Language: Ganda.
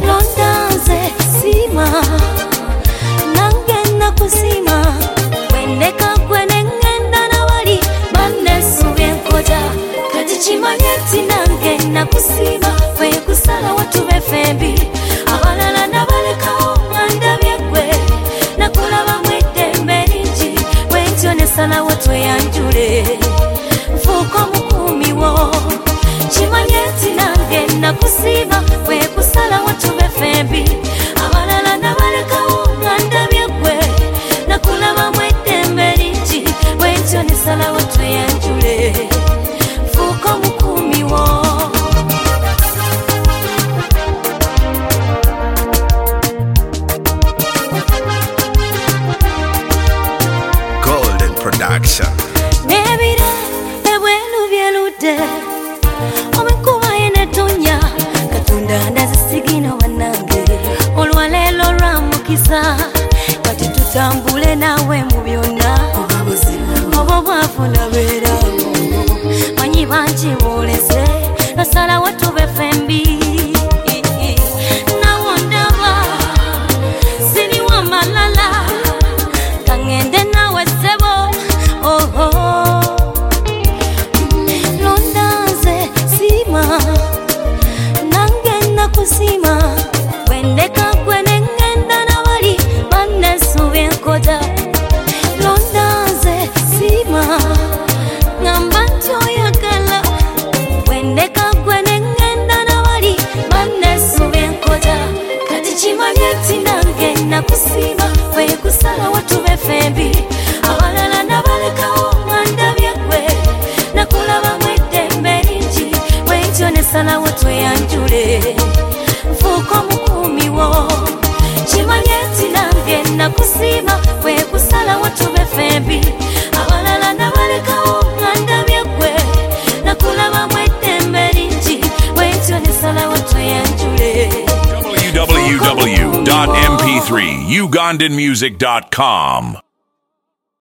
londanze sima nange nakusima wendeka gwene ngenda na wali banesuubye enkoja kati kimanye nti nange nakusima wekusala watu befembi abalala nabalekawo ngandabye gwe nakulaba mwedembe lingi wentyo nesala watu yanjule nfuuka omukumi wo kimanye nti nange nakusima wekusala watu befembi abalala nabalekawo ngandabye gwe nakulaba mwedembe lingi wentyo nesala watu yanjule nfuuka omukumi wo. Production. Nebira ebwelu byelude omekuba enetonya katonda ndazisigina wanange olwaleero lwamukisa kati tutambule nawe mu byonna oba bwavu nabeerawo manyi bangi boolese nasala watu befembi nawo ndaba siriwa malala kangende nawe sebo londanze sima nange nakusima wendeka gwene ngenda na wali banesuubye enkoja londanze sima ngamba nti oyagala wendeka gwene ngenda na wali banesuubye enkoja kati kimanye nti nange nakusima wekusala watu befembi abalala nabalekawo ngandabye gwe nakulaba mwedembe lingi wentyo nesala watu yanjule nfuuka omukumi wo kimanye nti nange nakusima wekusala watu befembi abalala nabalekawo ngandabye gwe nakulaba mwedembe lingi wentyo nesala watu yanjule. www.mp3ugandanmusic.com